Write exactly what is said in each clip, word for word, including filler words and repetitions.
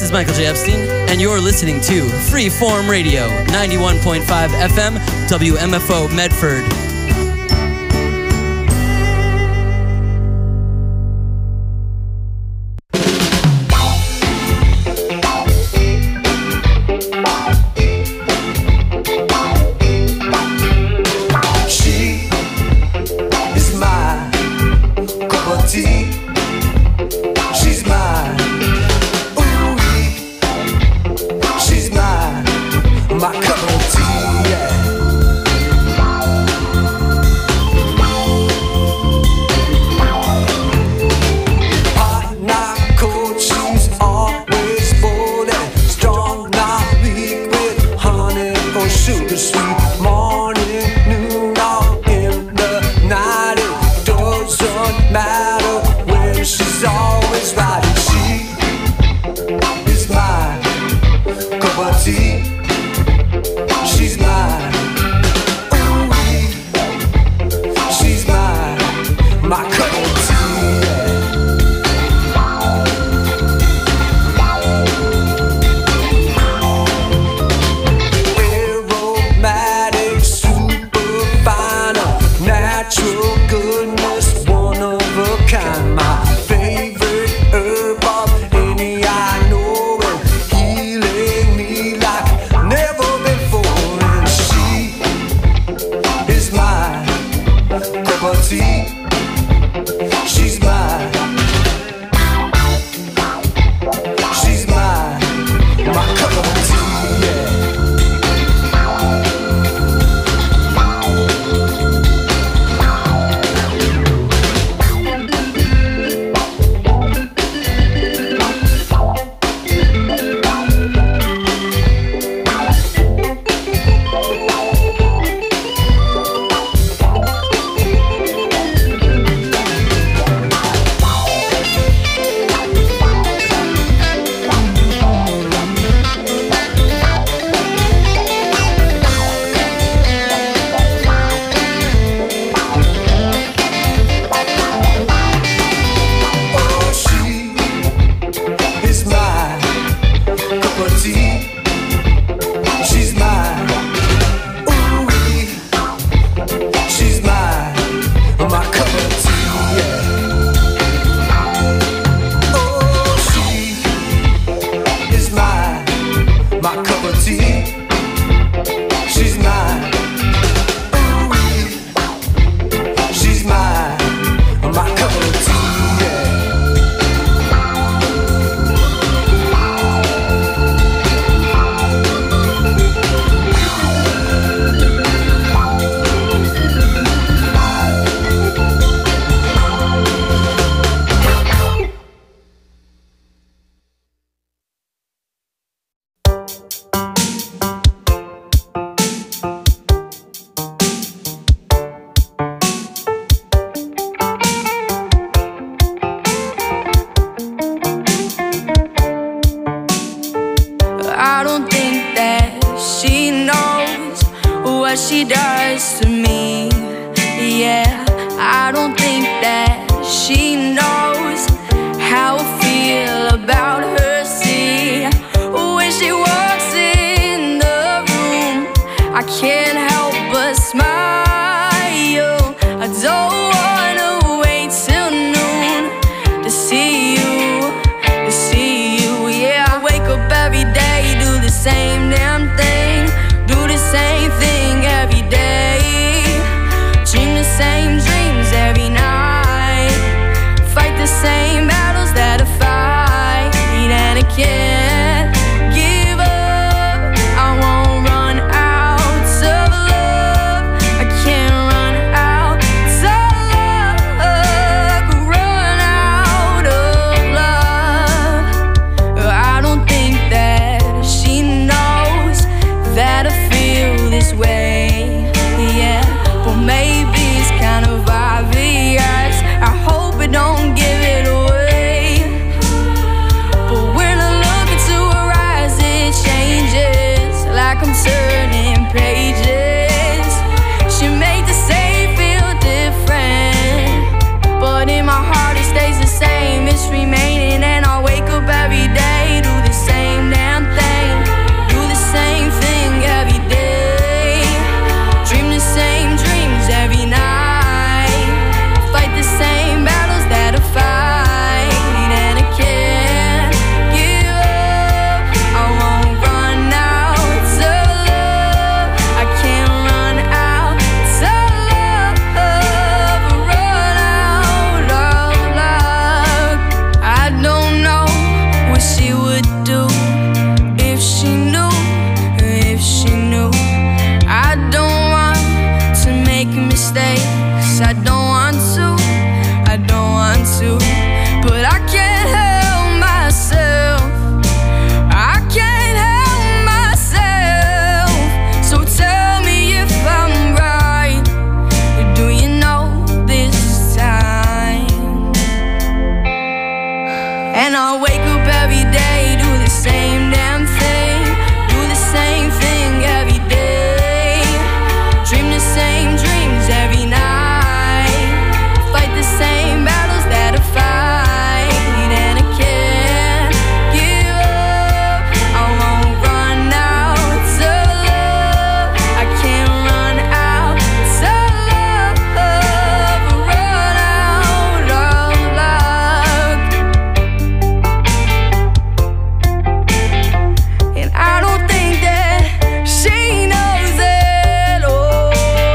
is Michael J. Epstein, and you're listening to Freeform Radio, ninety-one point five F M, W M F O Medford. She does to me, yeah. I don't think that she knows how I feel about her. See, when she walks in the room, I can't help but smile. I don't wanna wait till noon to see you, to see you, yeah. I wake up every day, do the same damn thing, do the same thing every day, dream the same dreams every night, fight the same battles that I fight, and I can't give up. I won't run out of love. I can't run out of love, run out of love. I don't think that she knows that I feel this way, yeah. But maybe it's kind of obvious. I hope I don't give it away. But when I look into her eyes, it changes, like I'm turning pages. She made the same feel different, but in my heart it stays the same. It's remaining, and I wake up every day, do the same to, but I can't help myself. I can't help myself. So tell me if I'm right. Do you know this time? And I wake up every day, do the same damn thing, do the same thing every day, dream the same dreams every night, fight the same battles that I fight, and I can't give up. I won't run out to love. I can't run out to love, run out of love. And I don't think that she knows it. Oh,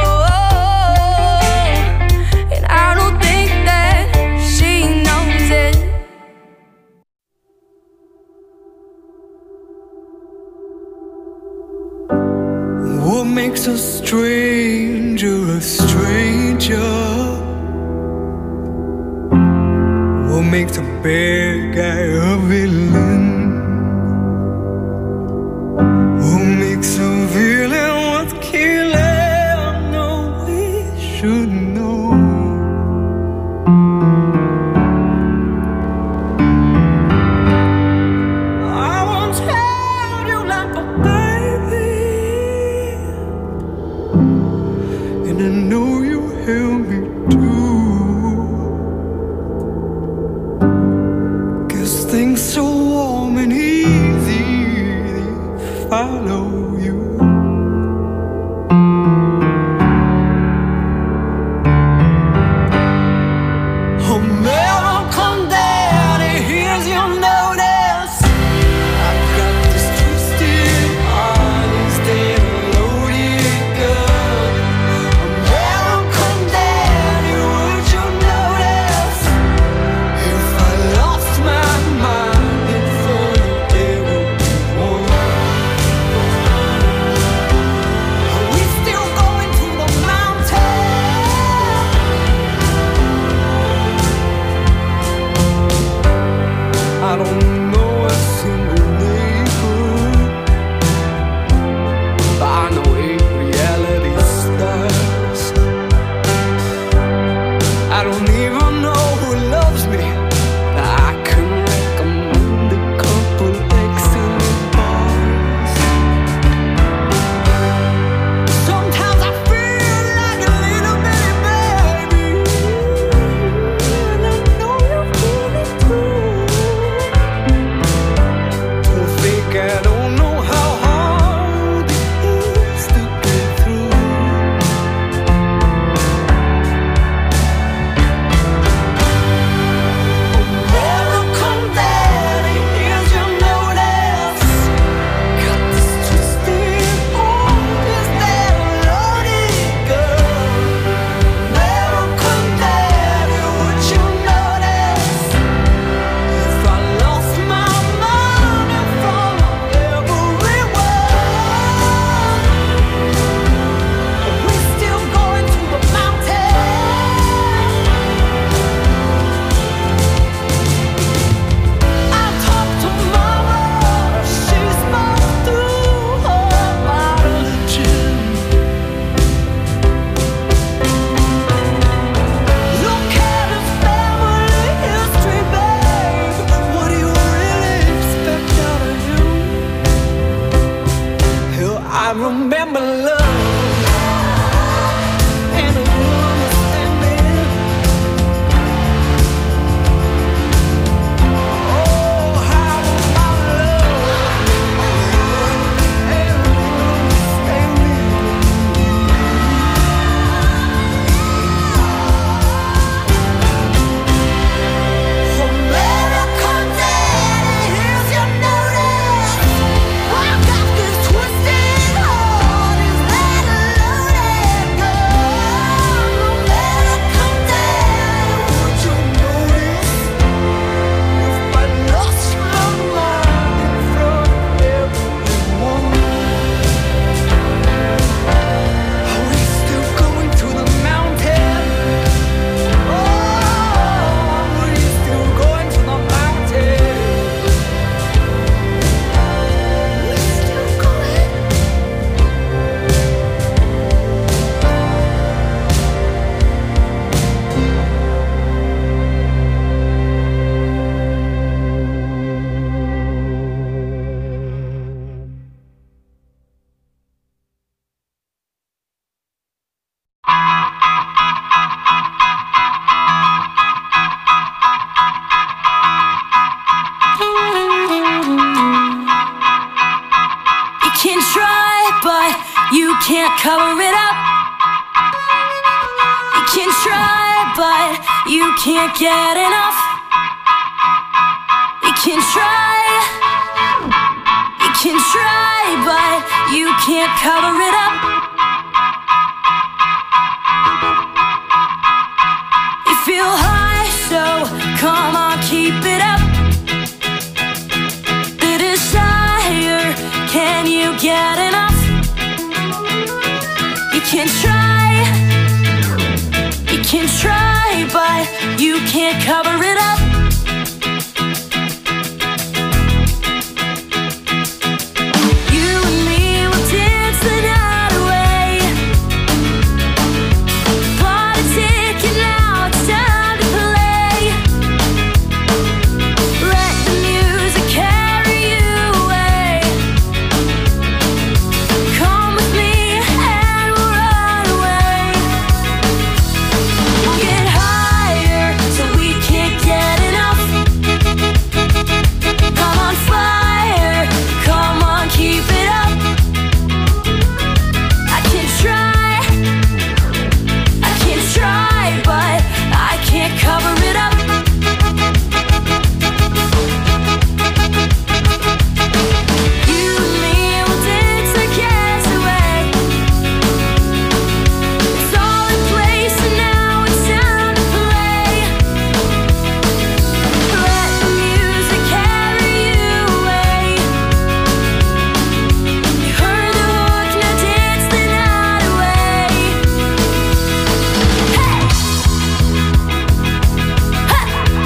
and I don't think that she knows it. What makes a stranger a stranger? What makes a bad guy a villain? What makes a villain worth killing? No, we should know. I won't tell you like a baby, and I know you help me too. 'Cause things so warm can't cover it up. You can try, but you can't get enough. You can try, you can try, but you can't cover it up. You feel high, so come on, keep it up. The desire, can you get enough? You can try, you can try, but you can't cover it up. You and me will dance the night away. Bought a ticket, now it's time to play. Let the music carry you away. Come with me and we'll run away. We'll get higher so we can't get enough. Come on, fire, come on, keep it up. I can try, I can try, but I can't cover it up. You and me will dance the gas away. It's all in place and now it's time to play. Let the music carry you away. You heard the hook, now dance the night away. Hey! Ha!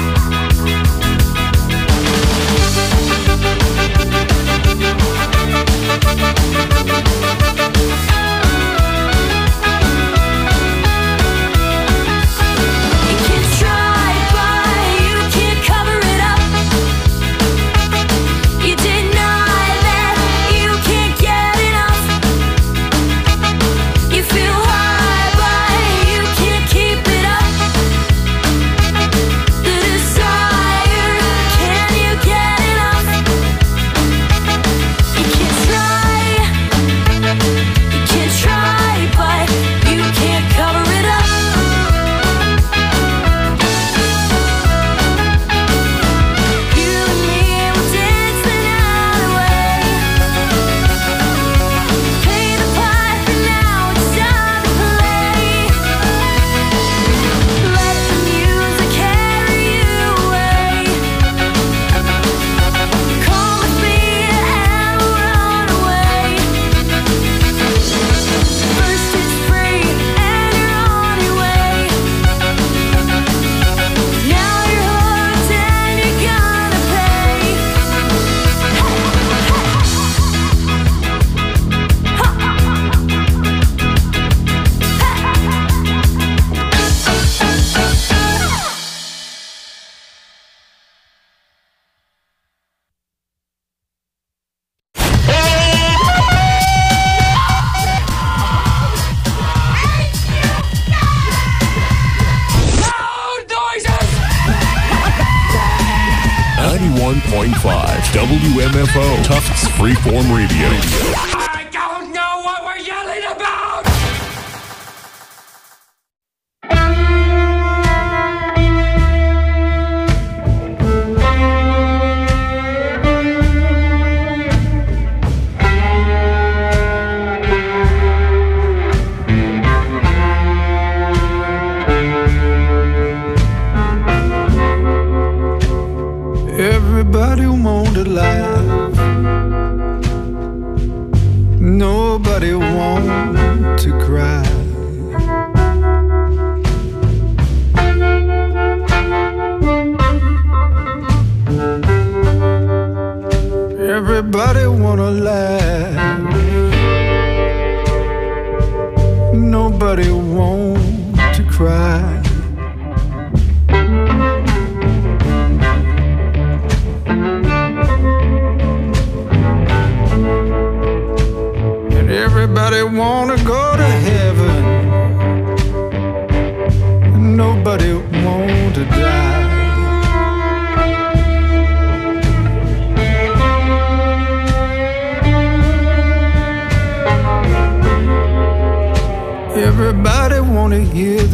You can try, but you can't cover it up. You deny that you can't get enough. You feel high, but you can't keep it up. The desire, can you get enough? You can try, you can try, but you can't cover it up. You and me will dance the night away. Pay the piper, now it's time to play. Let the music carry you away. Come with me and we'll run away. First it's free and you're on your way. Now you're hooked and you're gonna pay. ninety-one point five W M F O Tufts Freeform Radio. I don't know what we're yelling about! Everybody wanted life. Nobody want to cry. Everybody wanna laugh. Nobody want to cry. And everybody wanna go to heaven.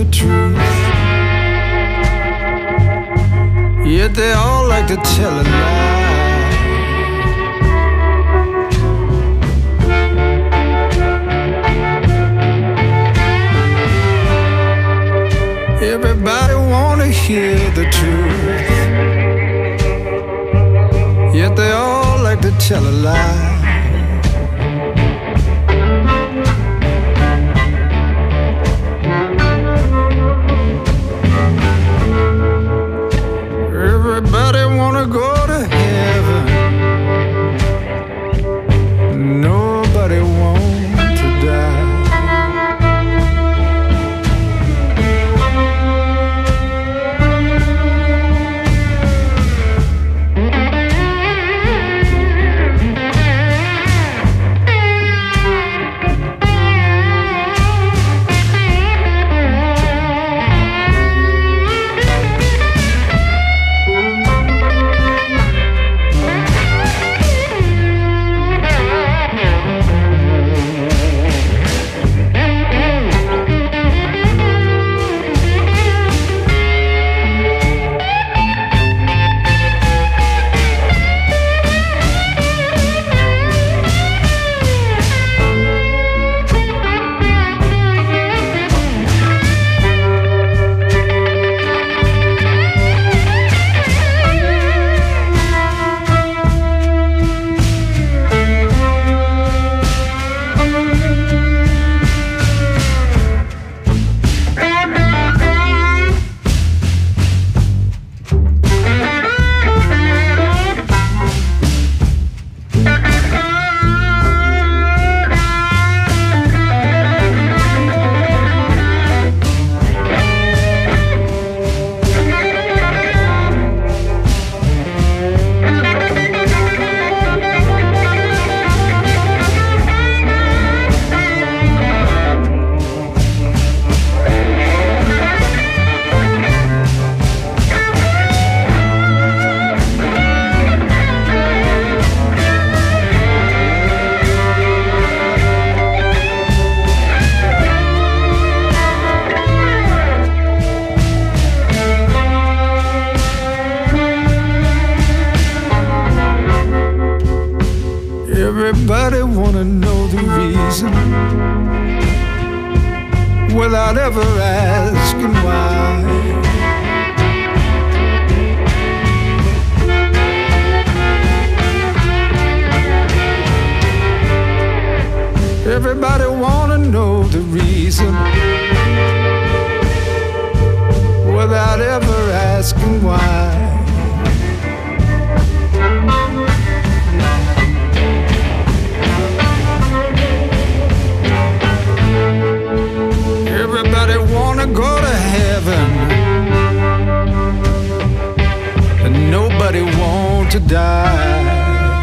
the truth. Yet they all like to tell a lie. Everybody wanna hear the truth. Yet they all like to tell a lie. Everybody wanna go to heaven. Nobody wants to die. Everybody wanna know the reason without ever asking why. Everybody wanna know the reason without ever asking why. Everybody wanna go to heaven, and nobody want to die.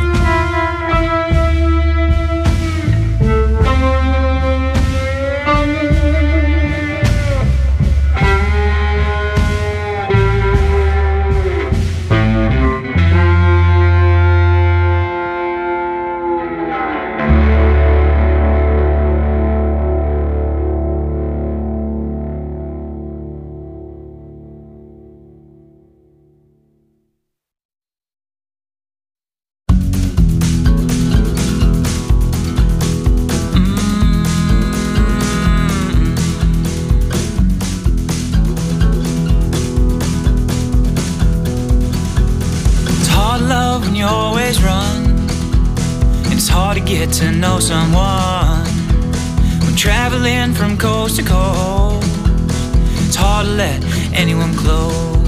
Get to know someone when traveling from coast to coast. It's hard to let anyone close.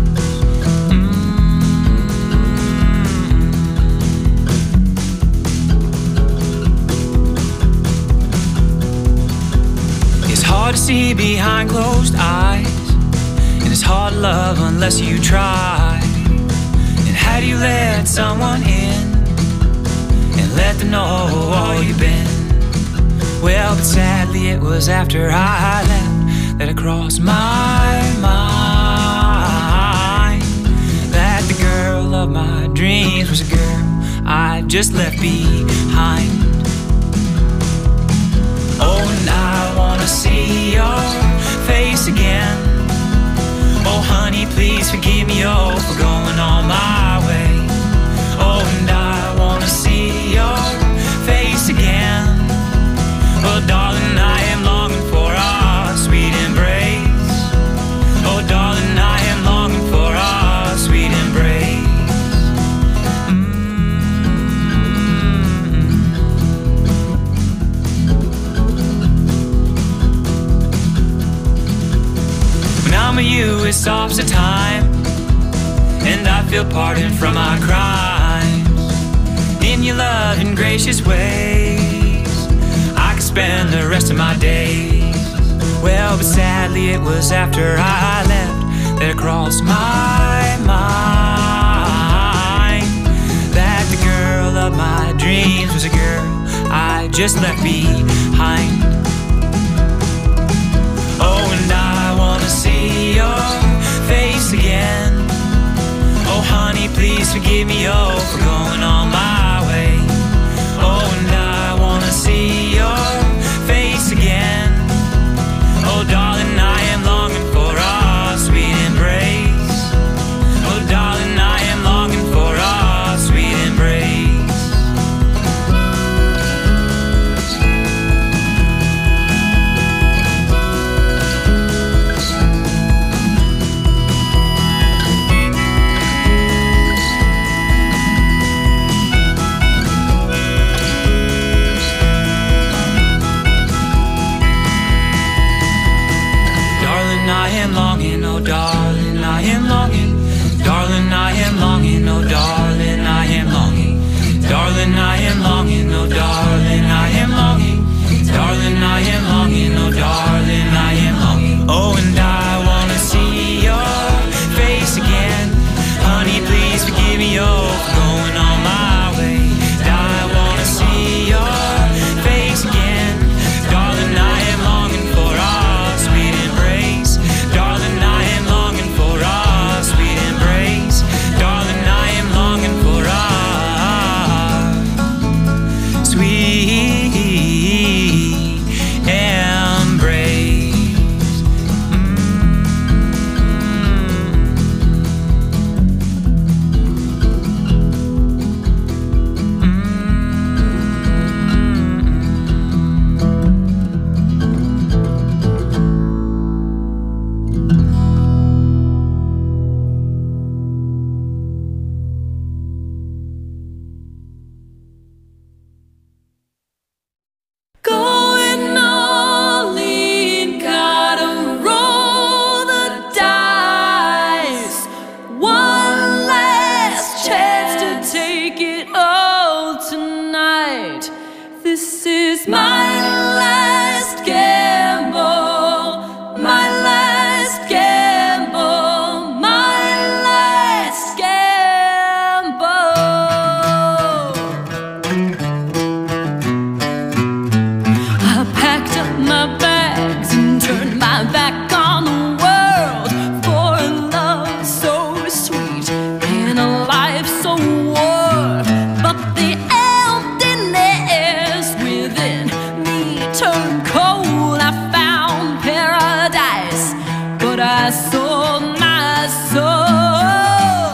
Mm. It's hard to see behind closed eyes, and it's hard to love unless you try. And how do you let someone in and let them know all you've been? Well, but sadly it was after I left that it crossed my mind that the girl of my dreams was a girl I just left behind. Oh, and I wanna see your face again. honey, please forgive me, oh, for going on my way. Oh, and I wanna see your face again. Oh, darling, I am longing for our sweet embrace. Oh, darling, I am longing for our sweet embrace. When you, it stops the time, and I feel pardoned from my crimes. In your love and gracious ways, I could spend the rest of my days. Well, but sadly it was after I left that it crossed my mind that the girl of my dreams was a girl I just left behind. Oh, and I wanna see your face again. Oh, honey, please forgive me, oh, for going on my way. Oh, and I wanna see your face again. Oh, darling, I am longing for our sweet embrace. Oh, darling, I am longing for our sweet embrace. I am longing, oh darling, I am longing. Darling, I am longing, oh darling, I am longing. Darling, I am longing, oh darling, I am longing. Darling, I am longing, oh darling, I am longing. Oh, and I wanna see your face again. Honey, please forgive me, oh, for going on my way. I wanna see your face again. Darling, I am longing for our sweet embrace. Darling, I am longing for our sweet embrace. Darling, I am longing for our sweet embrace. Going all in, gotta roll the dice. One last chance to take it all tonight. This is my last gamble, my last gamble, my last gamble. I packed up my bags and turned my back on the world for a love so sweet and a life so warm. But the emptiness within me turned cold. I found paradise, but I sold my soul.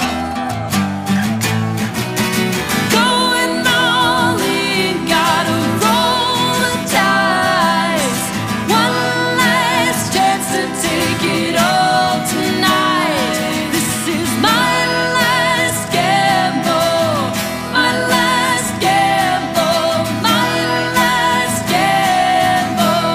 Going all in, gotta roll the dice. One last chance to take it all tonight. This is my last gamble, my last gamble, my last gamble.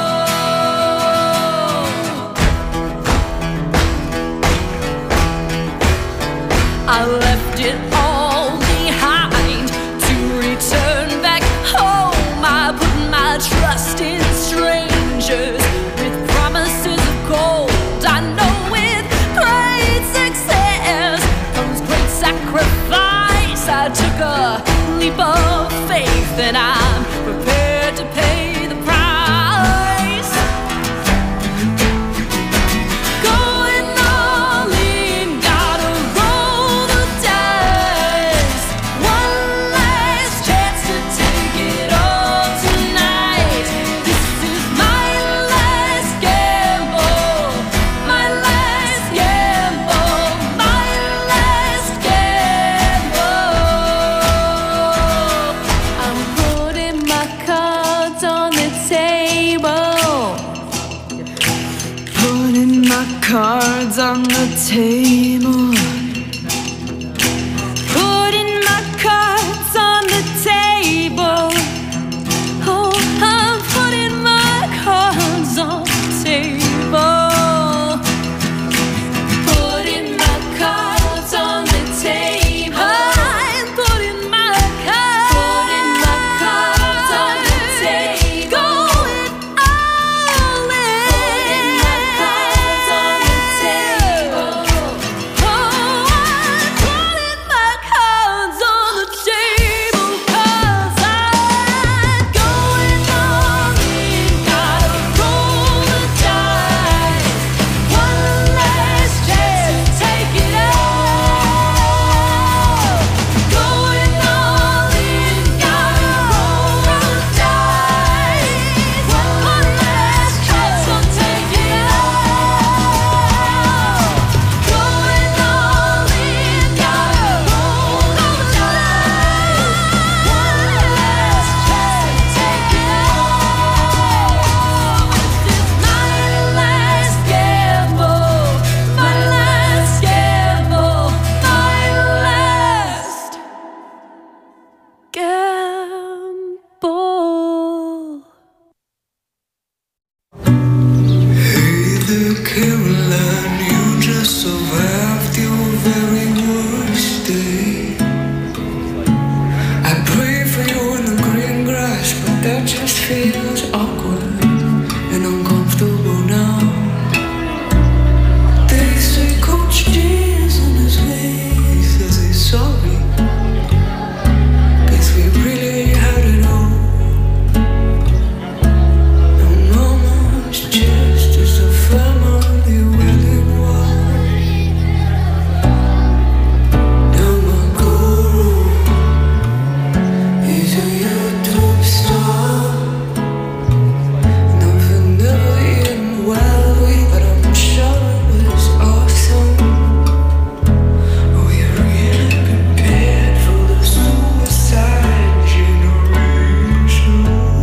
I left it all behind to return back home. I put my trust in strangers with promises of gold. I know with great success comes great sacrifice. I took a leap of faith and I'm prepared to pay the price. Going all in, gotta roll the dice. One last chance to take it all tonight. This is my last gamble, my last gamble. table, putting my cards on the table. Oh, I'm putting my cards on the table, putting my cards on the table. I'm putting my cards, putting my cards on the table, going all in, putting my cards on the table. Oh, I'm putting my cards on the table, 'cause I'm going all in. Gotta roll the dice, one last chance to take it out. Going all in, gotta roll the dice, one last chance to take it out. Going all in, gotta roll the dice, one last chance to take it out. This is my last gamble, my last gamble, my last gamble. Hey there, Caroline, you just survived your very worst day. I pray for you in the green grass, but that just feels awkward and uncomfortable now. They say Coach G is on his way, says he's sorry, 'cause we really had it all. And Mama's chest is a family willing one. Now my guru is a YouTube star. Nothing never eaten well, but I'm sure it was awesome. Oh, you really prepared for the suicide generation.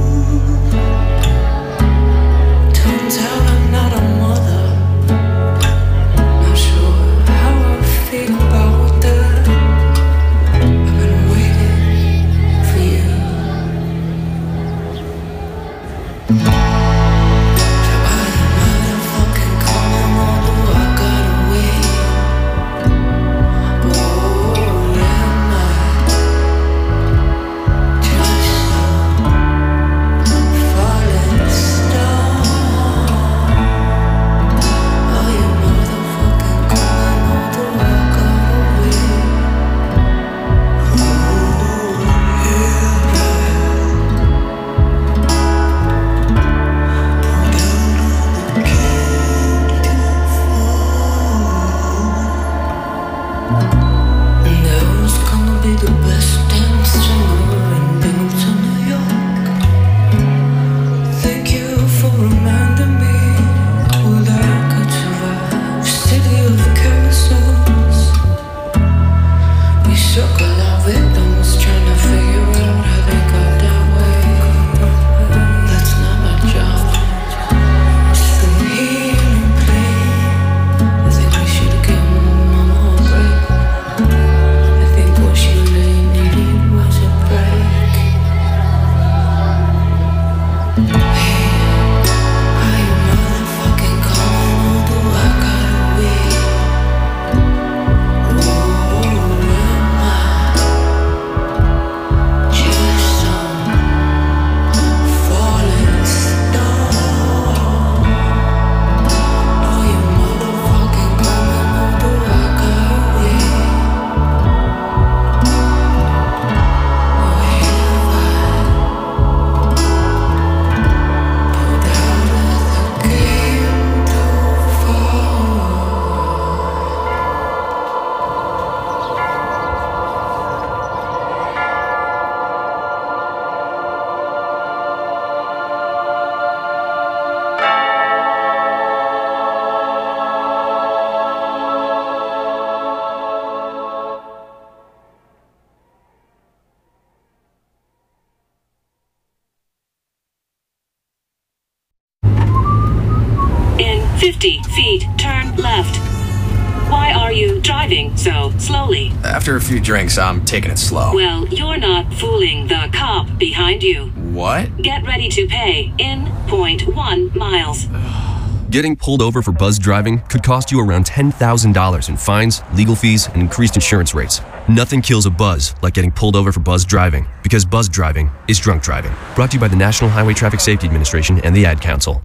Turns out I'm not a mother. Not sure how I feel about that. I've been waiting for you. So I am motherfucking coming, although I gotta wait. Oh, am I just a falling star? Are you motherfucking coming, although I gotta wait? Oh, am That was gonna be the best damn summer in Binghamton, New York. Thank you for reminding me well, I could survive. City of carousels. We circle our victims, trying to figure out how they got that way. That's not my job. So here and play. I think we should give Mama a break. I think what she really needed was a break. Hey, are you motherfucking coming, although I gotta wait? Oh, am I just some falling star? Are you motherfucking coming, although I gotta wait? Or have I pulled out of the game too far? In fifty feet, turn left. Wide driving so slowly? After a few drinks, I'm taking it slow. Well, you're not fooling the cop behind you. What? Get ready to pay in point one miles. Getting pulled over for buzz driving could cost you around ten thousand dollars in fines, legal fees, and increased insurance rates. Nothing kills a buzz like getting pulled over for buzz driving, because buzz driving is drunk driving. Brought to you by the National Highway Traffic Safety Administration and the Ad Council.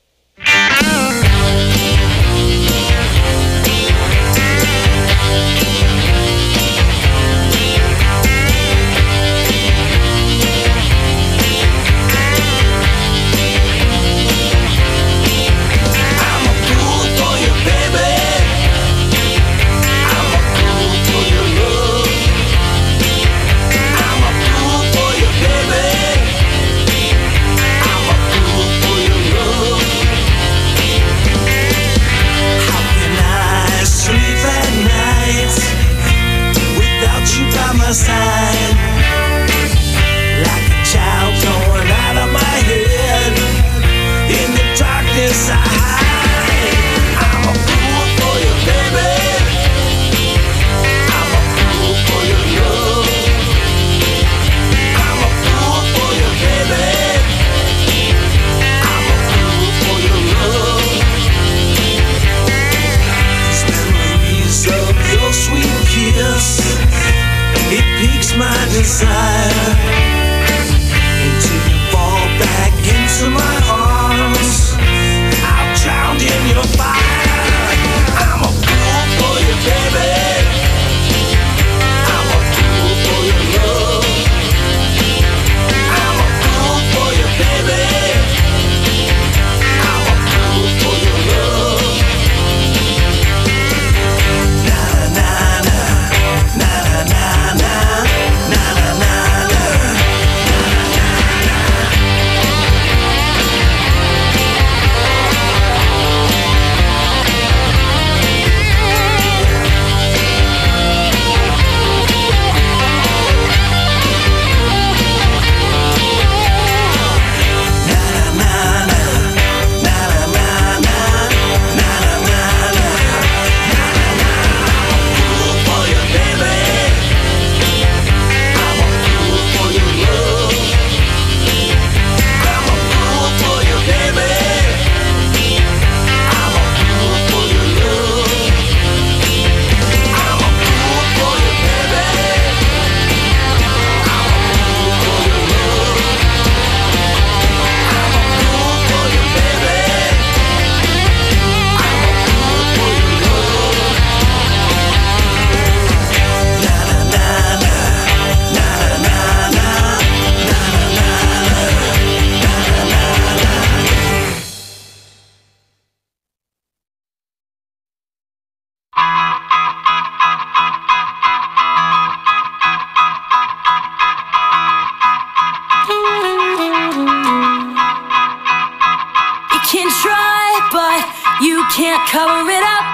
can't cover it up.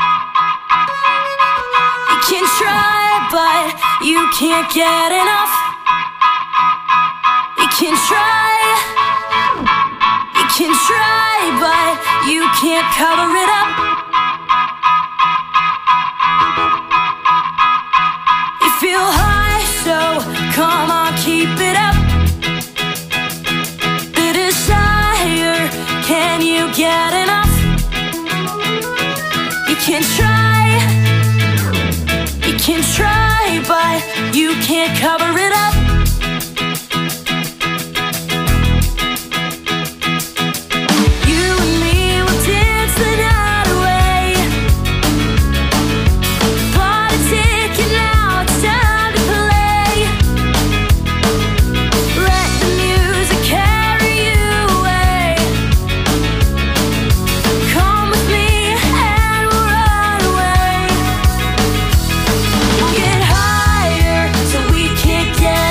You can try, but you can't get enough. You can try, you can try, but you can't cover it up. You feel high, so come on, keep it up. The desire, can you get enough? You can try, you can try, but you can't cover it up. You and me will dance the night away. Bought a ticket, now it's time to play. Let the music carry you away. Come with me and we'll run away. We'll get higher so we can't get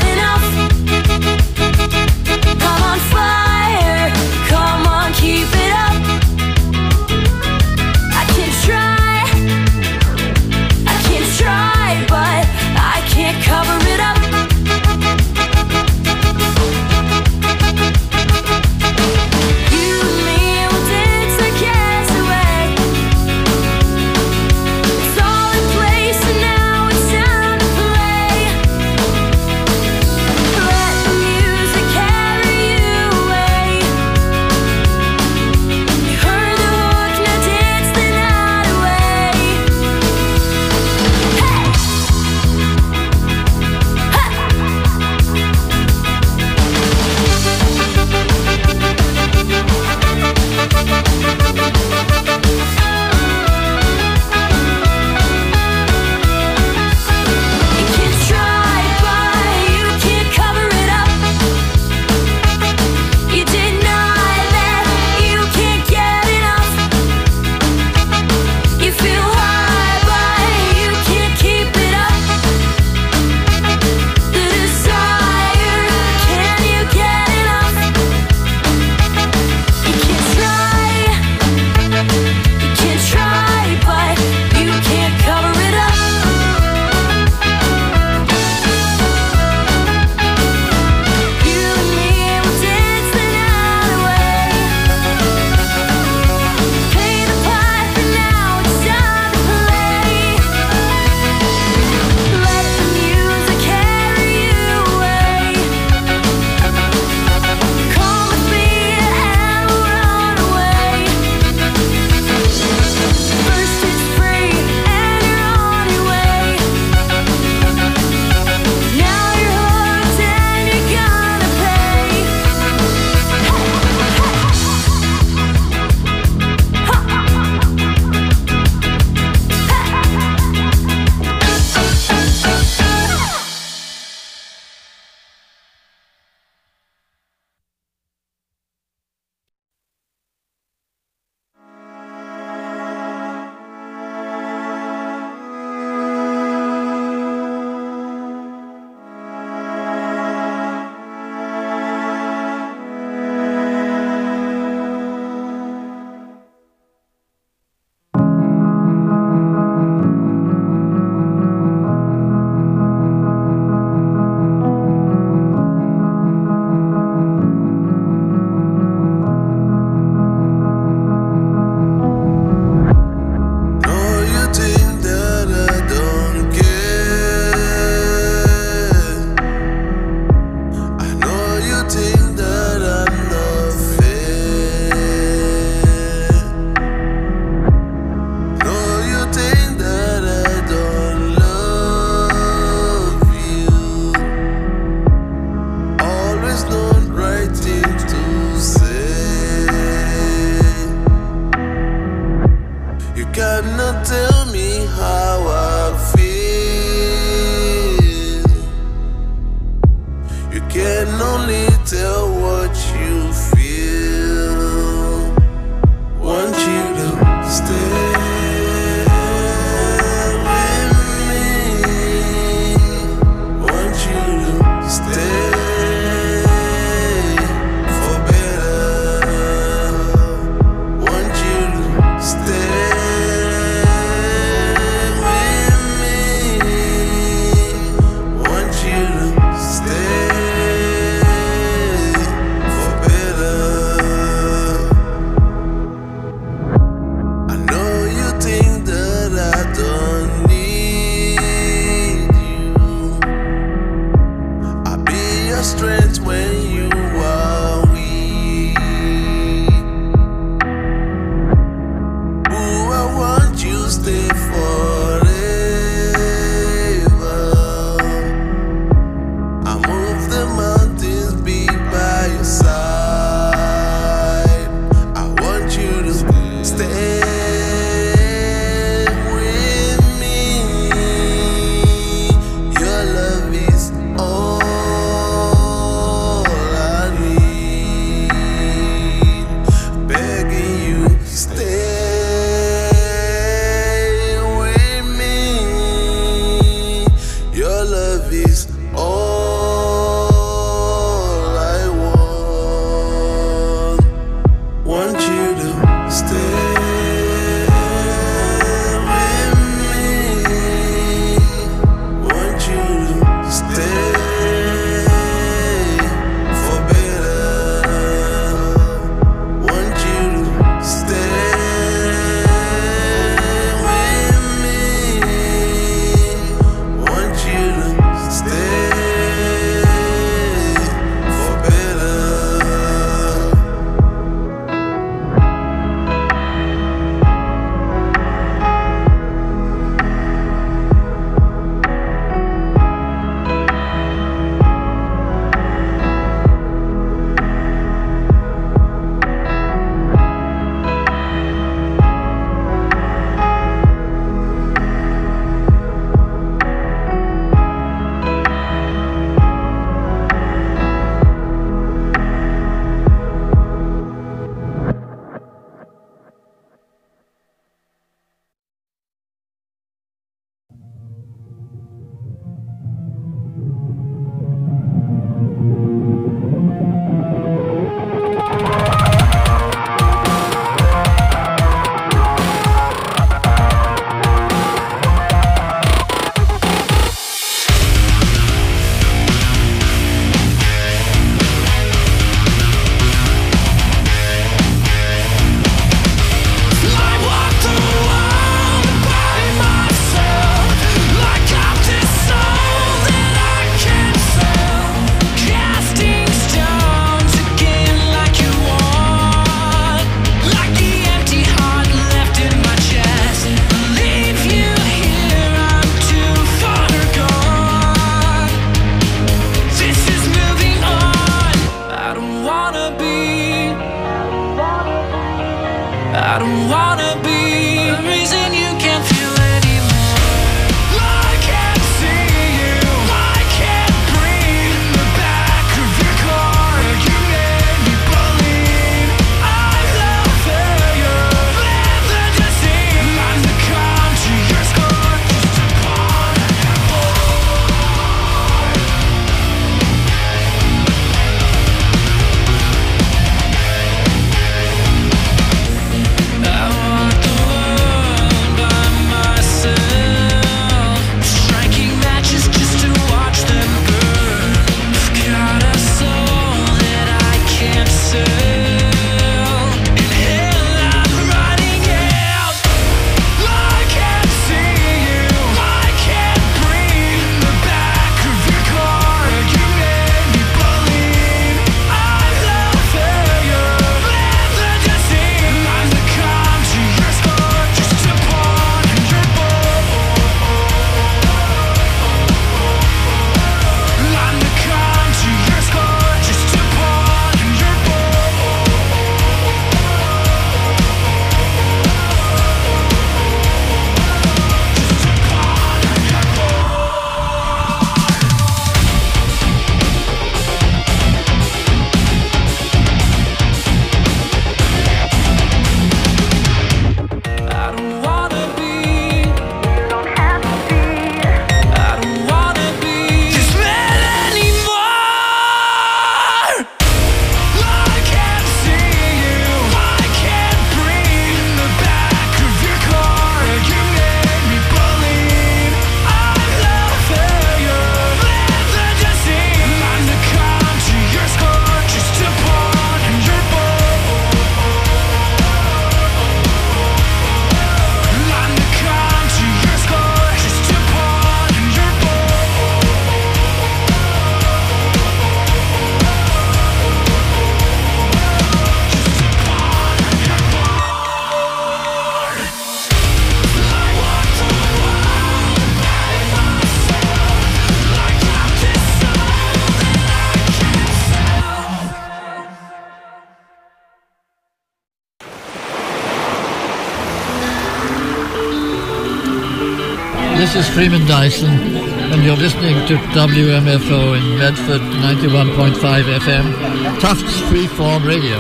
Freeman Dyson, and you're listening to W M F O in Medford, ninety-one point five F M, Tufts Freeform Radio.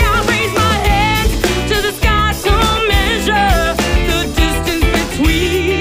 We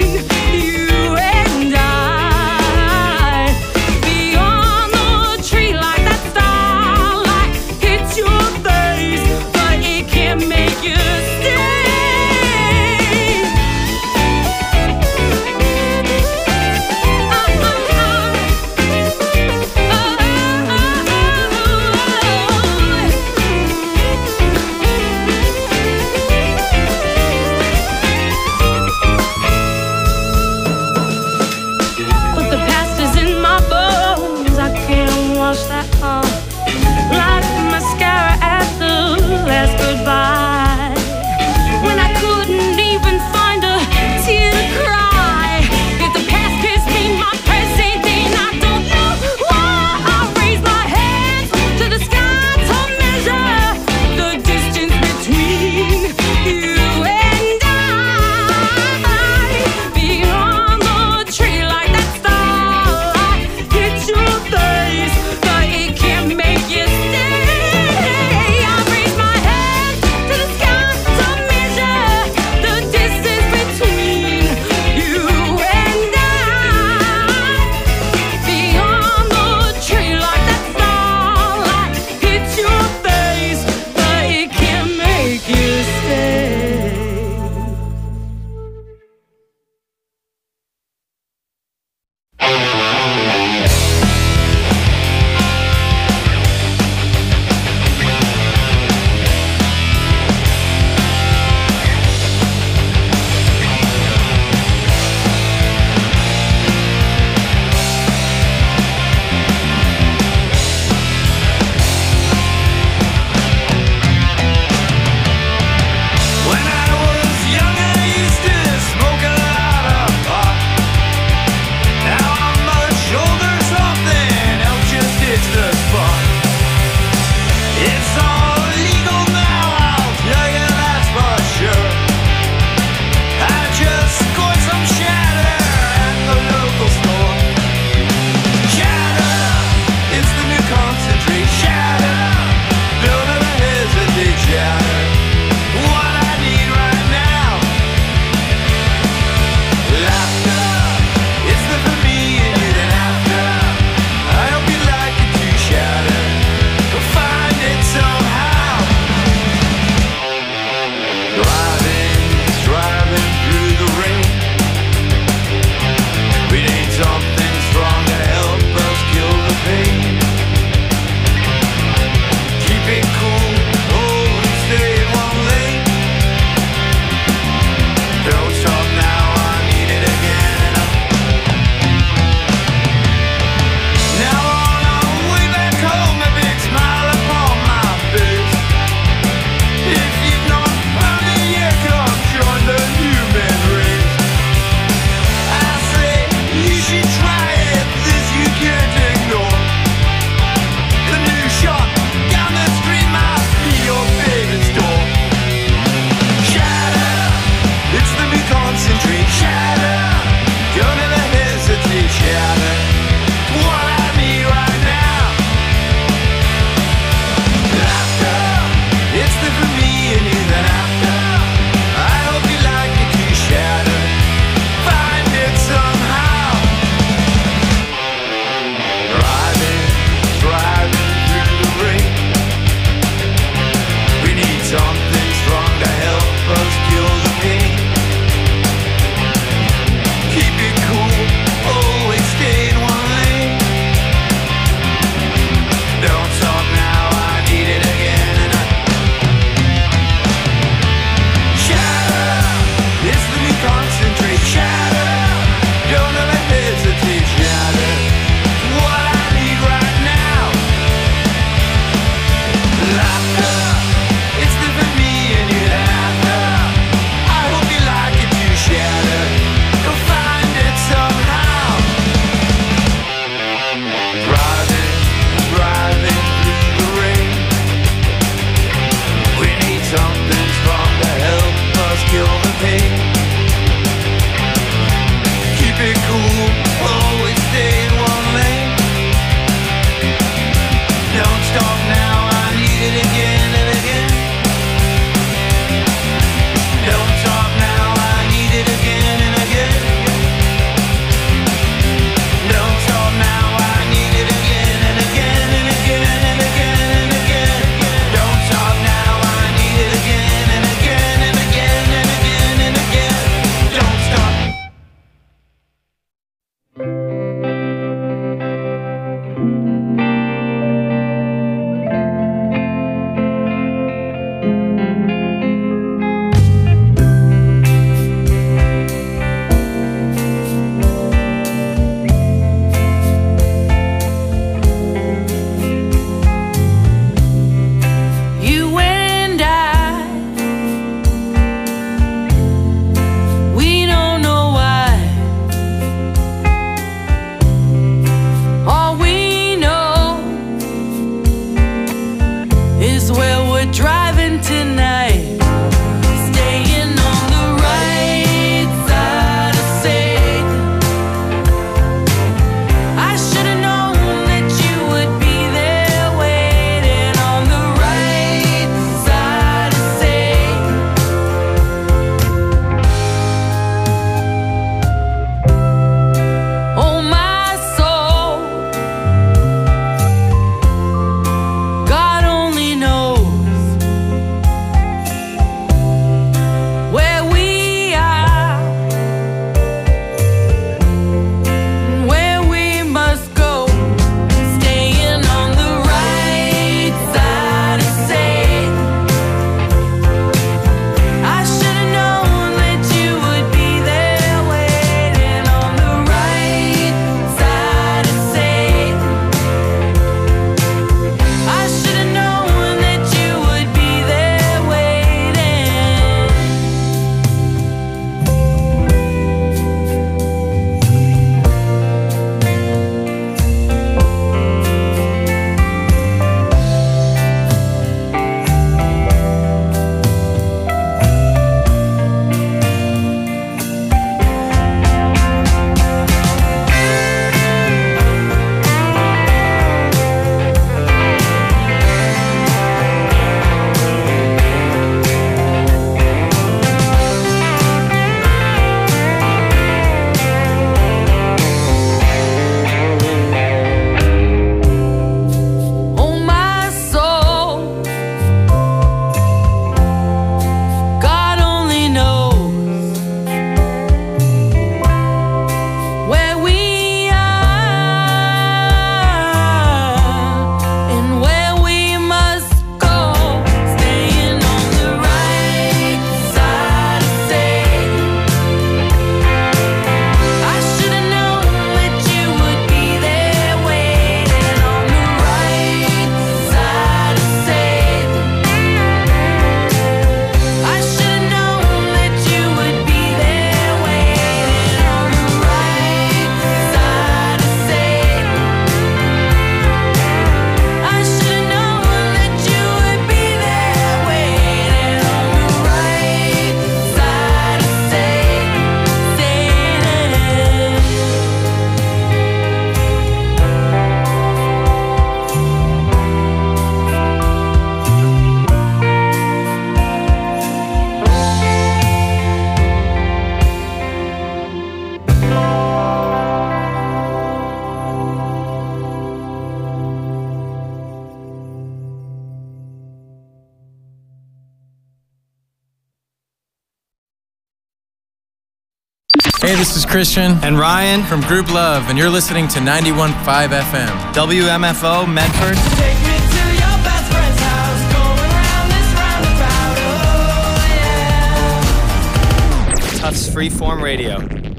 Hey, this is Christian and Ryan from Group Love, and you're listening to ninety-one point five F M. W M F O, Medford. Take me to your best friend's house, going round this roundabout, oh yeah. Tufts Freeform Radio.